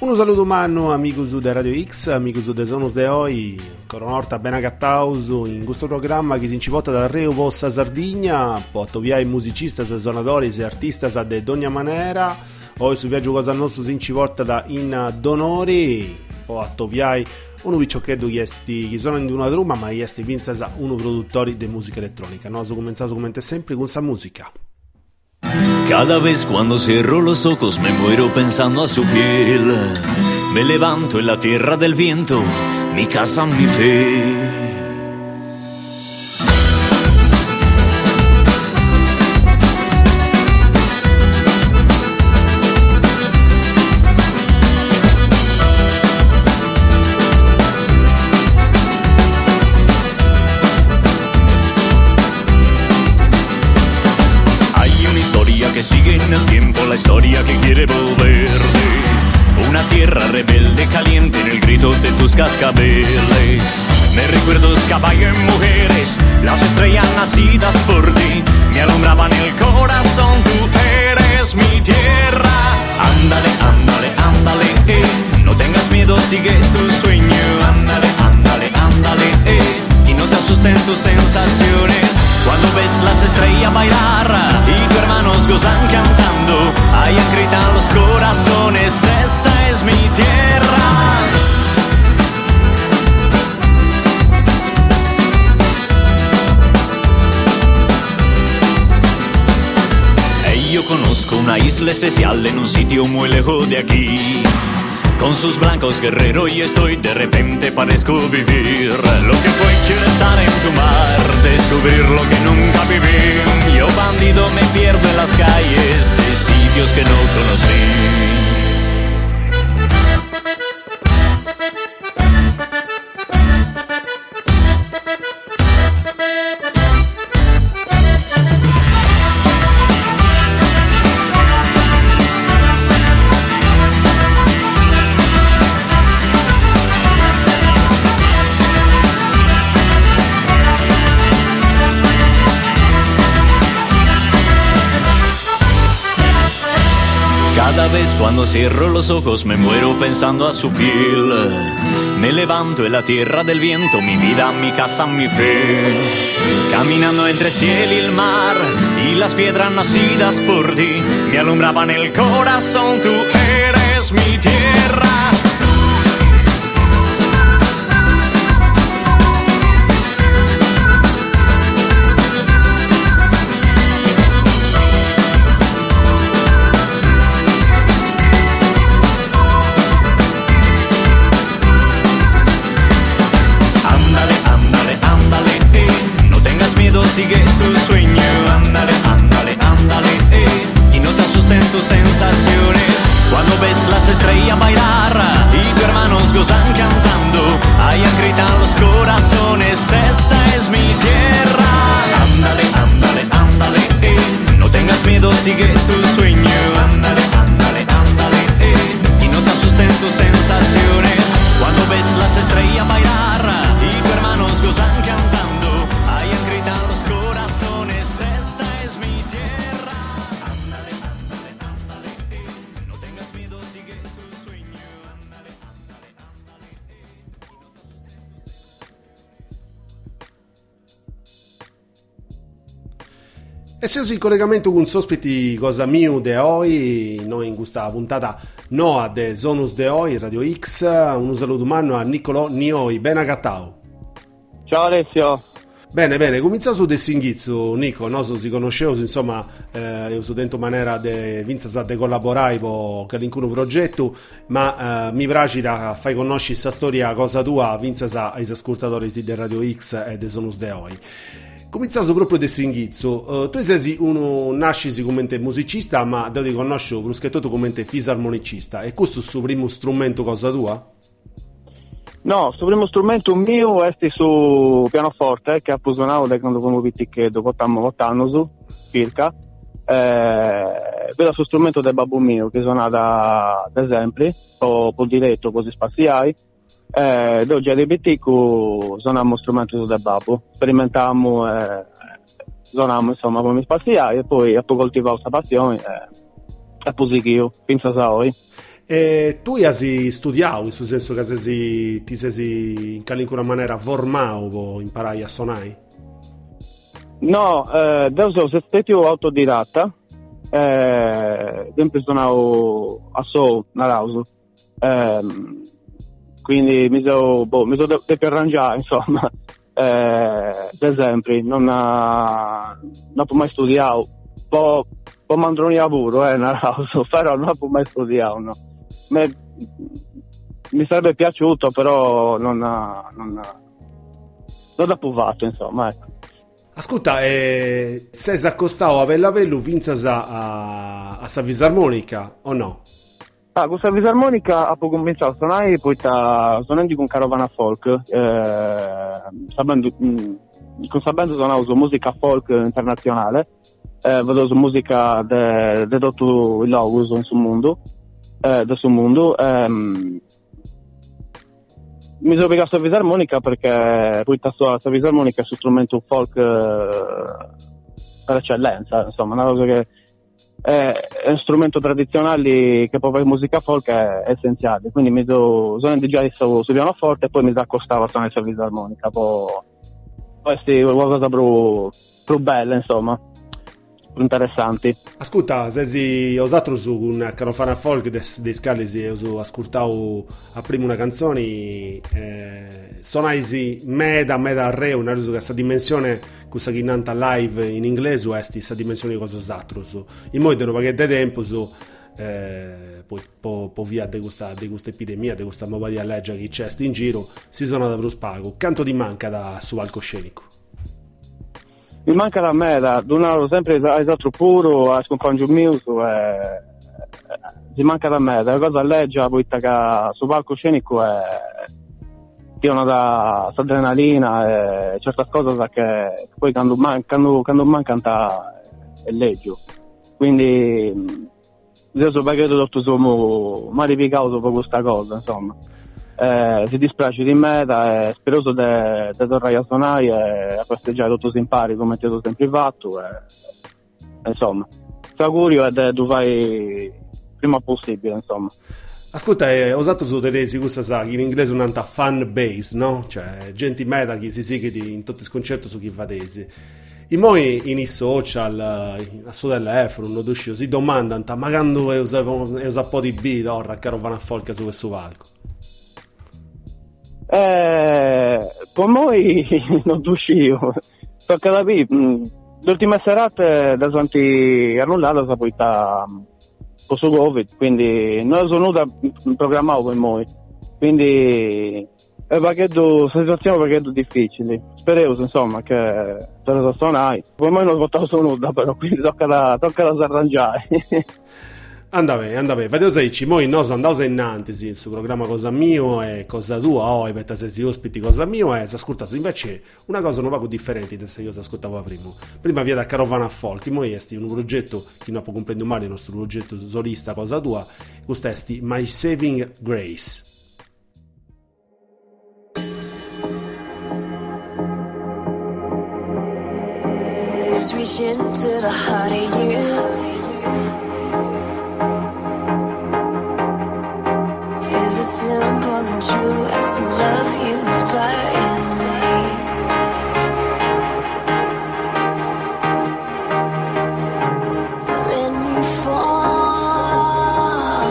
Un saluto umano, amigos de Radio X, amigos de Sonus de Oi, ancora una volta ben agattaus in questo programma che si incipota da Rio Vossa Sardigna, porto via i musicisti, suonatori e artisti de ogni maniera. Oggi su viaggio cosa nostro si inciporta da in Donori, poi a toviai uno piccioccheddo che sono in una truma, ma che vince uno produttori di musica elettronica. Noi abbiamo cominciato come sempre con questa musica. Cada vez cuando cierro los ojos me muero pensando a su piel. Me levanto en la tierra del viento, mi casa, mi fe. En el tiempo la historia que quiere volverte. Una tierra rebelde caliente en el grito de tus cascabeles. Me recuerdos caballos y mujeres, las estrellas nacidas por ti me alumbraban el corazón, tú eres mi tierra. Ándale, ándale, ándale, no tengas miedo, sigue tu sueño. Ándale, ándale, ándale, y no te asusten tus sensaciones. Cuando ves las estrellas bailar y tus hermanos gozan cantando, ahí gritan los corazones, esta es mi tierra. Yo conozco una isla especial en un sitio muy lejos de aquí. Con sus blancos guerreros y estoy, de repente parezco vivir lo que fue, quiero estar en tu mar, descubrir lo que nunca viví. Yo bandido me pierdo en las calles de sitios que no conocí. Cada vez cuando cierro los ojos me muero pensando a su piel. Me levanto en la tierra del viento, mi vida, mi casa, mi fe. Caminando entre el cielo y el mar y las piedras nacidas por ti me alumbraban el corazón, tú eres mi tierra. Sigue tu sueño, ándale, ándale, ándale, y no te asusten tus sensaciones. Cuando ves las estrellas bailar y tus hermanos gozan cantando, ahí gritan los corazones, esta es mi tierra. Ándale, ándale, ándale, no tengas miedo, sigue tu sueño. Ándale, ándale, ándale, y no te asusten tus sensaciones. Cuando ves las estrellas bailar y tus hermanos gozan cantando, ahí gritan los corazones, esta es mi tierra. Ándale, ándale, ándale, no tengas miedo, sigue tu sueño. Ándale, ándale, ándale, y no te E siamo in collegamento con ospiti cosa mio de oggi, noi in questa puntata Noa de Sonus de Oi, Radio X, un saluto umano a Niccolò Nioi, ben agattao. Ciao Alessio. Bene, cominciamo su questo inizio, Nico, noi si conoscevo, insomma, io sono dentro maniera di Vinza de collaborare con qualcuno progetto, ma mi piace da fai conoscere questa storia cosa tua, Vinza ai ascoltatori di Radio X e de Sonus de Oi. Cominciamo proprio da questo inizio, tu sei nasci come musicista, ma devo conoscere bruschetto come fisarmonicista, e questo è il suo primo strumento cosa tua? No, il primo strumento mio è su pianoforte, che ho suonato da quando sono piccolo, dopo 8 anni su, circa. Vedo sul strumento del babbo mio, che suona da sempre, po' diretto, così spaziai. Dove già di piccolo suonammo strumento del babbo, sperimentammo, suonammo insomma come spaziai, e poi ho coltivato questa passione, e così che io, penso a oggi. E tu hai studiato, in questo senso che ti sei in qualche maniera formato per imparare a suonare? No, adesso sono stato autodidatta, sempre suonavo a solo, nella house, quindi mi sono detto arrangiare, insomma, per sempre, non ho mai studiato, poi mandroni pure, nella house, però non ho mai studiato, no. Mi sarebbe piaciuto, però non l'ho provato, insomma, ecco. Ascolta, sei accostato a Pellavelu vinzas a sa fisarmonica o no? Questa fisarmonica ha cominciato a suonare, poi suonando con Carovana Folk, con sta band suonavo su musica folk internazionale, vedo su musica di tutto il logo in sul mondo, del suo mondo. Mi sono piegato a fisarmonica perché poi questa fisarmonica è uno strumento folk per eccellenza, insomma, una cosa che è un strumento tradizionale che proprio in musica folk è essenziale, quindi mi sono già su pianoforte e poi mi sono accostato a suonare la fisarmonica, poi è qualcosa più bella, insomma, più interessanti. Ascolta, sei osato su un Carovana Folk dei Scali, ho ascoltato a prima una canzone, suonai meda re, una cosa che questa dimensione questa che nanta live in inglese o questa dimensione di cosa altro su in modo che da tempo su poi via di questa epidemia, di questa nuova di alleggia che c'è in giro, si sono da prospago canto di manca da su palcoscenico. Mi manca la meta, donavo sempre esatto puro a scompagno mio, si manca la meta, la cosa leggia poi che sul palcoscenico è da adrenalina e certe cose che poi quando manca è leggio, quindi io so perché sono marificato per questa cosa, insomma. Si dispiace di me, è speroso di tornare a suonare e a festeggiare tutto si impari come ti ho sempre fatto, insomma, ti augurio e tu fai prima possibile, insomma. Ascolta, ho usato su tedesco questa sa, in inglese un'anta fan base, no? Cioè, gente meta che si sigue in tutti i concerti su chi vadesi. I moi in i social, a suo telefono, non uscito, si domandano, ma quando è usato un po' di beat, ora, Carovana Folk su questo palco? Per noi non uscivo, perché le ultime serate da Santi annullate sono poi con su Covid, quindi non sono venuta programmato per noi, quindi è situazione difficile. Spero insomma che per la suonare, poi noi non votiamo su nulla, però quindi tocca da arrangiare. Andave, vedo se noi andiamo innanzi il suo programma Cosa Mio e Cosa Tua, e per se ospiti Cosa Mio e si ascoltato invece una cosa un po' differente da se io ascoltavo prima via da Carovana Folk, noi è un progetto che non può comprendere male il nostro progetto solista Cosa Tua, questo è My Saving Grace. Let's reach into the heart of you. Is as simple and true as the love you inspire in me. So let me fall.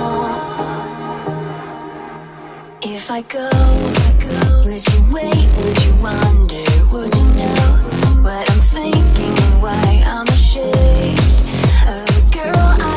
If I go, would you wait? Would you wonder? Would you know what I'm thinking and why I'm ashamed of the girl I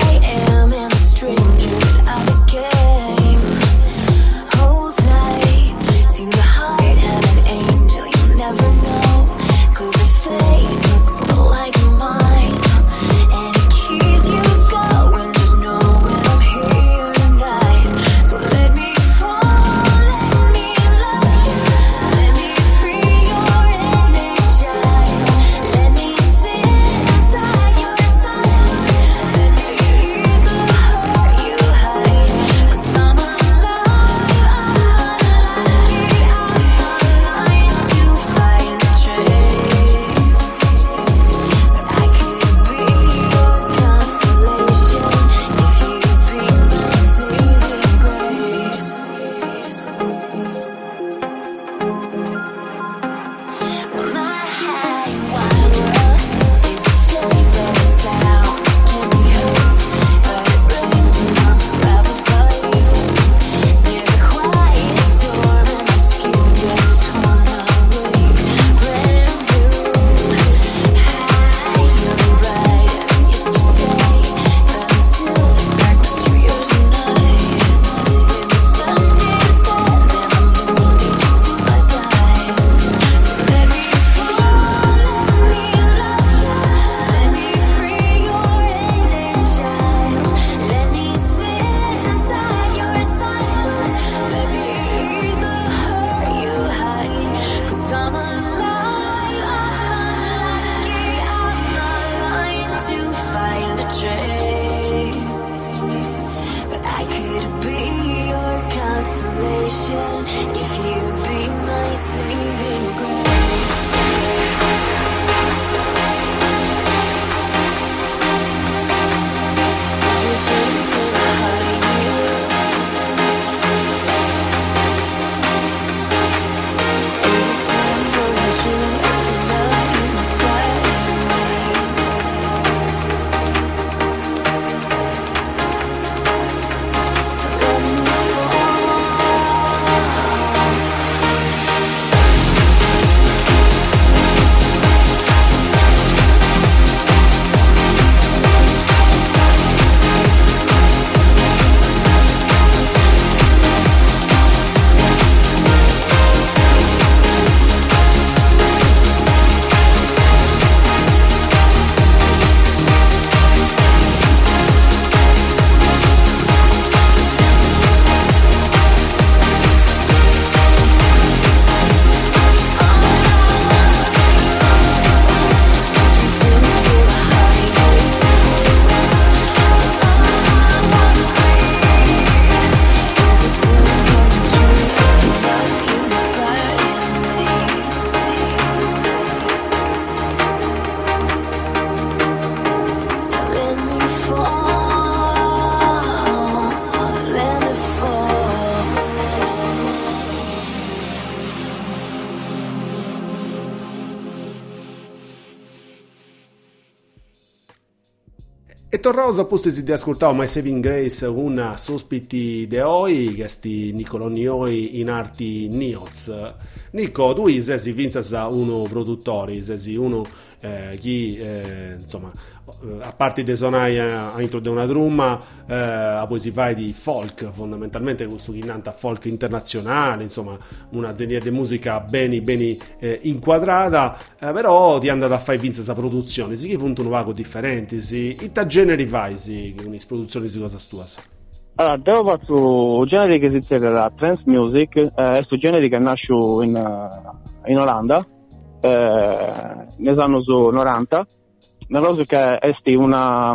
E tornavo a posto di ascoltare My Saving Grace una sospiti de oi, che sti Niccolò Nioi in arti Nioz. Nico, tu sei vinzas uno produttore, sei uno chi insomma a parte di suonare intro di una trumma poi si fa di folk, fondamentalmente questo che innanta folk internazionale, insomma un'azienda di musica bene inquadrata, però ti è andata a fare vinzas produzioni, si che funzionano vago differenti, si in generi vai, si con le produzioni di cosa stua. Allora, devo fare su genere che si chiama la trance music, è su genere che nasce in Olanda, negli anni 90, nella cosa che è una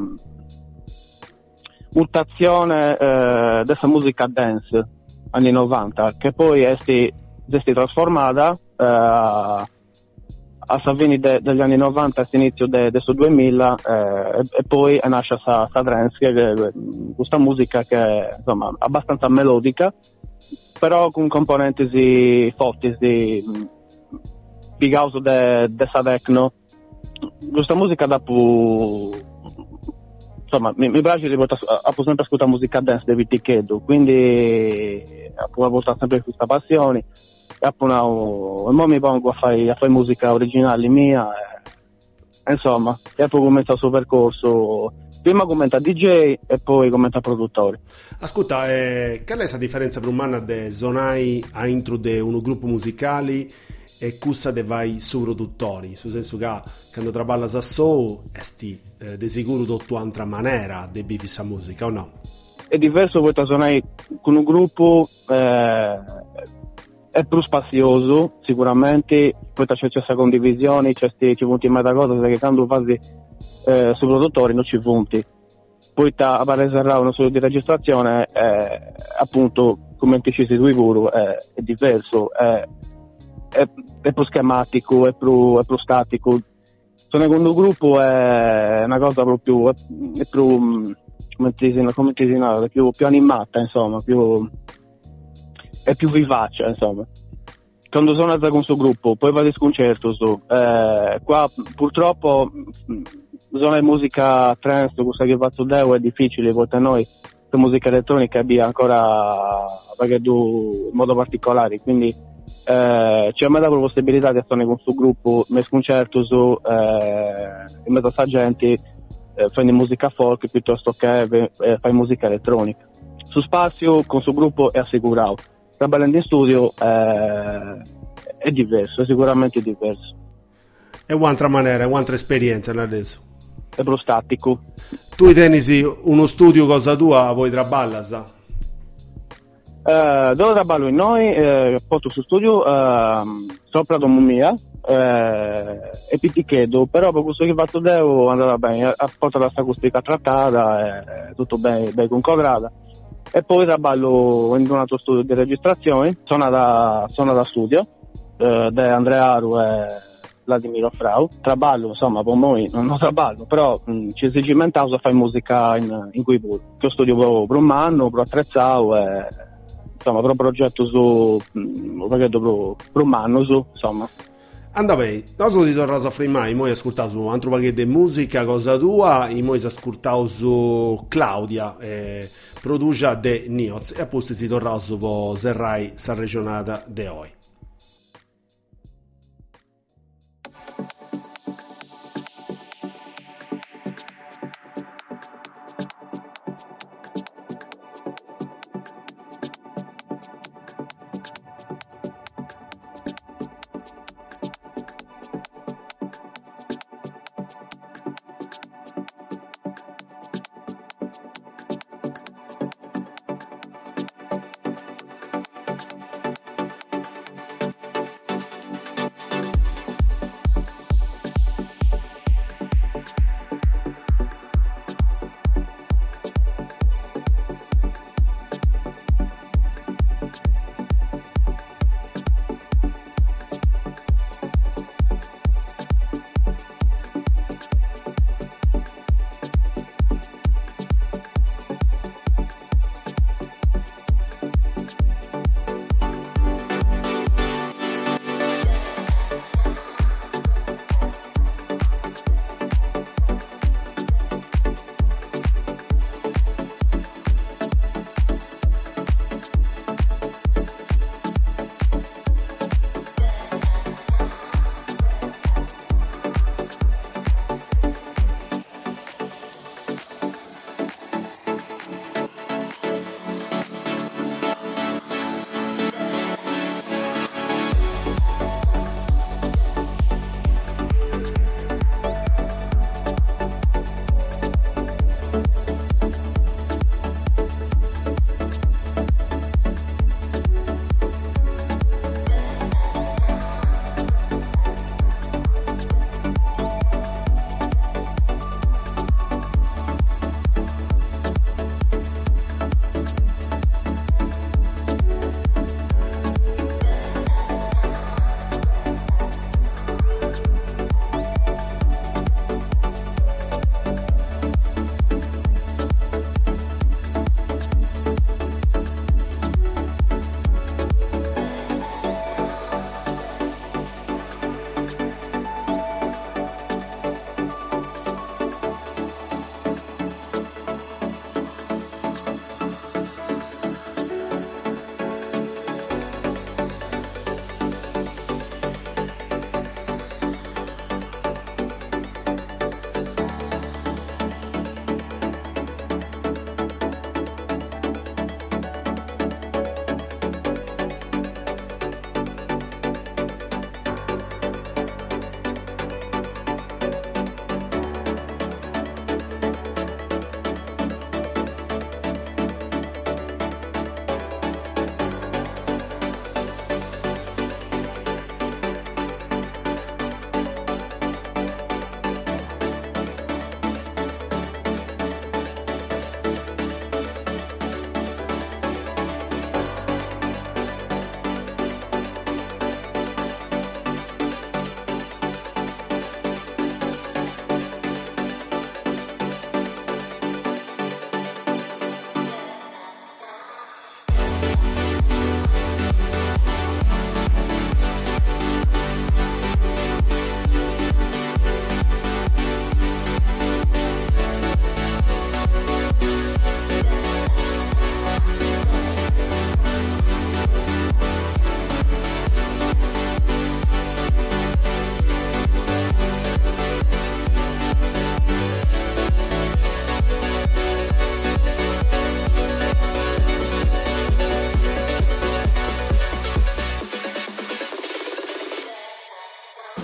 mutazione della musica dance anni 90, che poi è stata trasformata a Savini degli anni 90 a inizio del 2000 e poi nasce questa trance, questa musica che è insomma abbastanza melodica, però con componenti forti di causa della techno. Questa musica dopo insomma mi piace riportare sempre ascoltare musica dance di Vitichedo, quindi ho portato sempre questa passione. E poi mi pongo a fare musica originale mia insomma, e poi comincia il suo percorso, prima commenta DJ e poi commenta produttore. Ascolta, qual è la differenza per un manna de zonai a intro di un gruppo musicale e cussa de vai su produttori, sul senso che quando traballa a soul esti de sicuro dopo un'altra maniera de bivi sa musica o no? È diverso poi suonare con un gruppo, è più spazioso sicuramente, poi c'è questa condivisione, ci punti mai da cosa, perché quando fai su produttori non ci punti, poi a reservare uno studio di registrazione appunto come ti tu guru è diverso, è più schematico, è più statico. Secondo un gruppo è una cosa proprio è più è più animata, insomma, è più vivace, insomma. Quando sono con questo gruppo, poi vado a concerto, qua purtroppo zona di musica trance, questa che faccio Deo è difficile, perché noi la musica elettronica abbia ancora perché in modo particolare, quindi c'è mai la possibilità di stare con questo gruppo, nel concerto in mezzo a gente fai musica folk piuttosto che fai musica elettronica. Su spazio con questo gruppo è assicurato. Trabalhando in studio è diverso, è sicuramente diverso. È un'altra maniera, è un'altra esperienza adesso. È più statico. Tu tenisi uno studio cosa tua, poi traballas? Dove traballo in noi, porto su studio sopra domo mia e pitichedo, però per questo che fatto devo andare bene, a porta la acustica trattata, tutto bene conquadrata. E poi traballo in un altro studio di registrazione, sono da studio da Andrea Aru e Vladimiro Frau. Traballo, insomma, per noi non traballo, però ci si cimentato a fare musica in Guibur, che studio per un anno, per attrezzato e insomma, per un progetto per un anno insomma. Andà bene, noi ti torniamo a fare mai, noi ascoltiamo su altro pacchetto di musica, cosa tua, e noi ascoltiamo su Claudia, produce de Nioz, e apposta si torniamo su Serrai, sa regionata de Oi.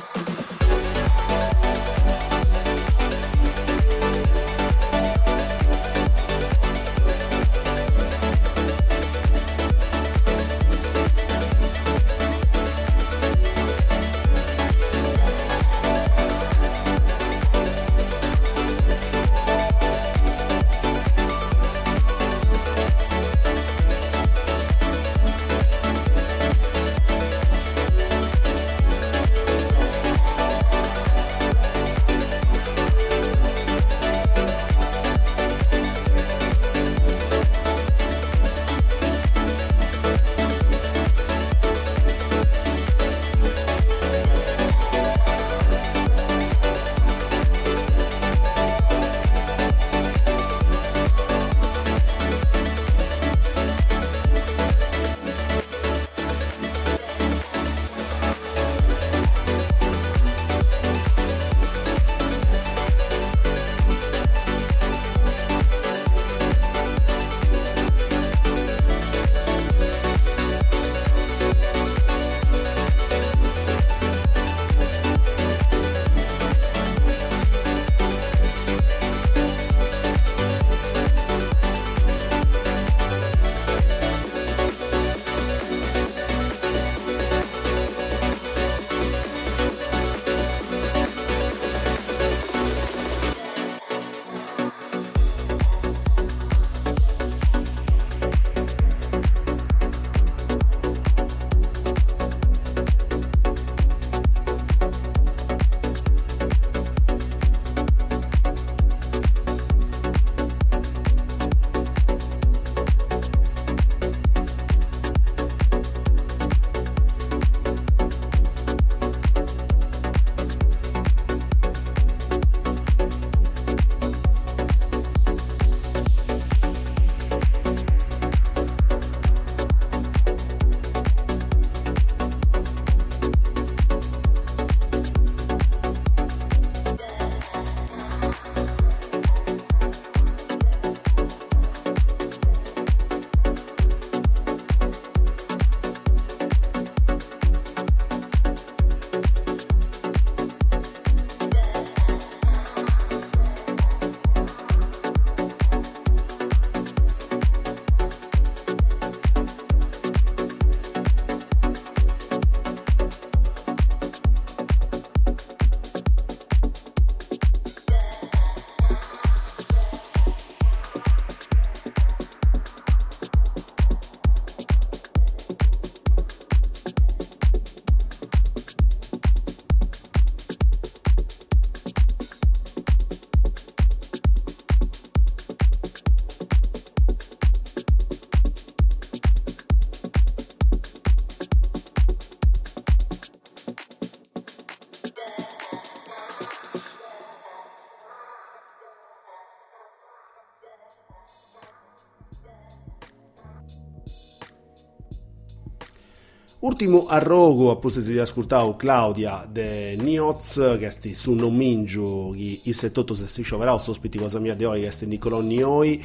Ultimo arrogo, appunto si ascoltavo Claudia de Nioz, che sti su non mingio i 78 se si scioverà, ospiti cosa mia di oggi, che sti Nicolò Nioi.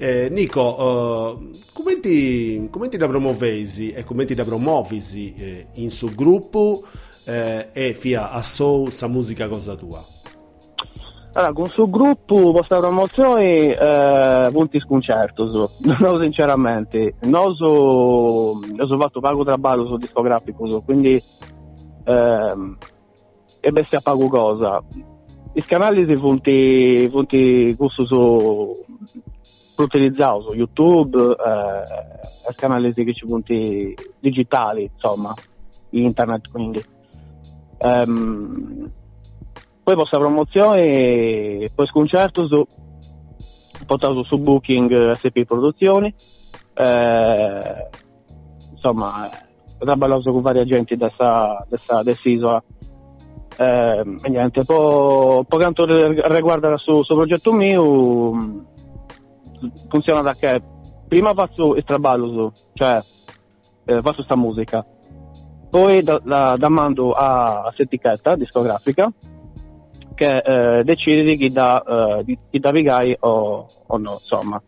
Nico, come ti da promovesi e come ti da promovisi in sul gruppo e fia a sa musica cosa tua? Allora, con sul gruppo questa promozione punti sconcerto, no, sinceramente. Noi ho fatto pago traballo sul discografico, quindi e bestia pago cosa. I canali si punti gusto su utilizzato su YouTube, i canali che ci punti digitali, insomma, internet, quindi. Poi questa promozione, poi sconcerto portato su Booking SP Produzioni, insomma, ho traballato con vari agenti dell'isola. E niente, poi quanto riguarda questo progetto mio, funziona da che prima faccio il traballo, cioè faccio questa musica, poi la mando a etichetta discografica che decide di chi da vigai o no, insomma.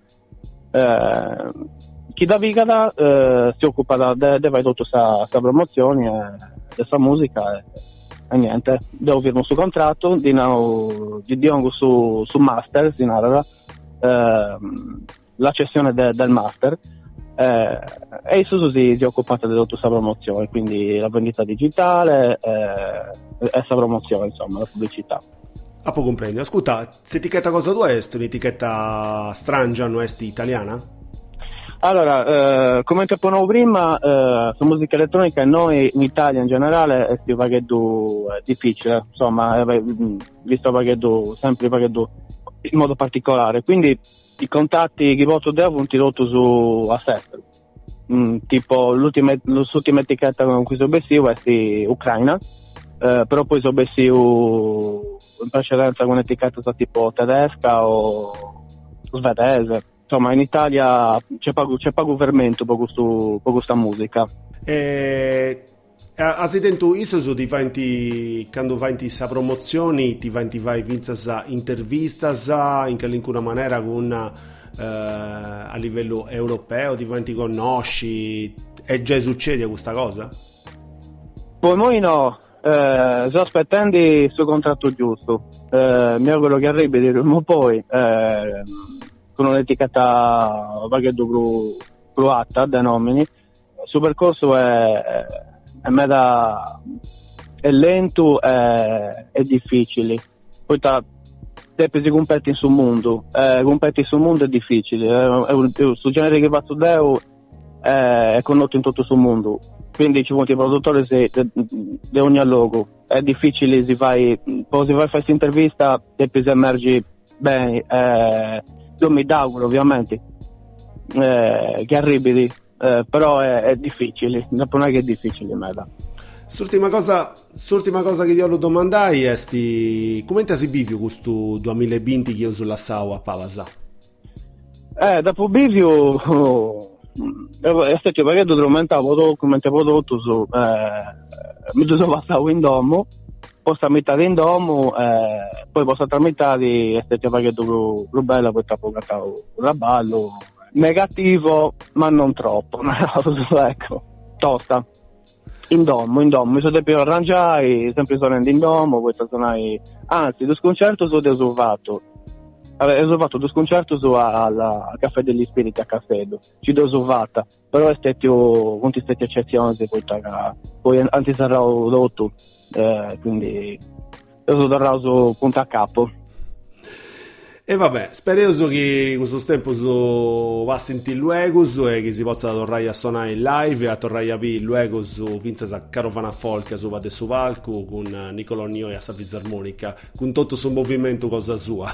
Chi da vigada si occupa di fare tutta questa promozione, questa musica e niente, devo firmare su contratto di Diongo su master di Narara, la cessione del master, e Isuzu si è occupata di tutta questa promozione, quindi la vendita digitale e questa promozione, insomma, la pubblicità. Ah, può comprendere. Ascolta, questa etichetta cosa tu è? Un'etichetta strangia, non è italiana? Allora, come caponovo prima, su musica elettronica noi in Italia in generale è difficile, insomma, visto sempre in modo particolare, quindi i contatti che posso dare sono tirati su a Sestro. Tipo l'ultima etichetta con cui sono bessivo è Ucraina, però poi sono bessivo in precedenza con etichetta tipo tedesca o svedese. Insomma, in Italia c'è poco fermento per questa musica. A dentro Isuzu quando fai questa promozioni ti vai vinzas intervistas in qualunque maniera a livello europeo, ti conosci, e già succede questa cosa? Poi noi no, sto aspettando il suo contratto giusto, mi auguro che arrivi di prima o poi con un'etichetta più alta dai nomini. Il suo percorso è lento e difficile, poi si competi sul mondo, è difficile, sul genere che va su Deo è conosciuto in tutto il mondo, quindi ci vuole i produttori di ogni luogo, è difficile se fai questa intervista e poi si emergi bene, io mi auguro ovviamente che arrivi, però è difficile, non è che è difficile, Meda. L'ultima cosa che io lo domandai è come ti si vivi questo 2020 che io sulla Sau a Pavasa? Dopo bivio è stato perché documentavo prodotto su mi sono passato in domo, poi sta metà in domo, poi posso tramitare è stato perché più bella, poi ho portato un ballo negativo ma non troppo, ecco, tosta. In domo, mi sono più arrangiare, sempre suonando in domo, poi suonare, anzi, lo sconcerto ho fatto. Ho fatto due sconcerti al Caffè degli Spiriti a Castello, ci ho fatta, però è stato con queste eccezioni, poi anzi sarà l'otto, quindi io sono tornato punto a capo. E vabbè, spero che questo tempo va a sentire Luegos e che si possa tornare a suonare in live e a tornare a vedere Luegos vince a Carovana Folk su Vade su Valco con Nicolò Nio e a sa fisarmonica con tutto il suo movimento cosa sua.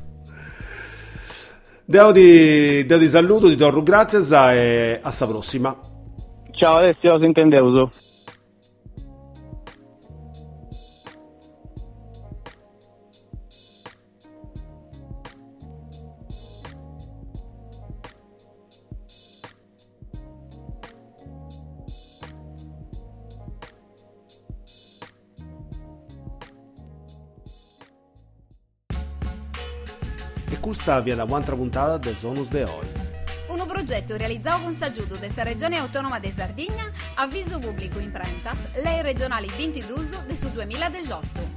Deo di saluto, ti do grazie e alla prossima. Ciao Alessio, si intendevo. E questa è la buona puntata del Sonus de Oi. Un progetto realizzato con s'aggiudo della Regione Autonoma de Sardegna, avviso pubblico in prentas, lei regionali 22 del 2018.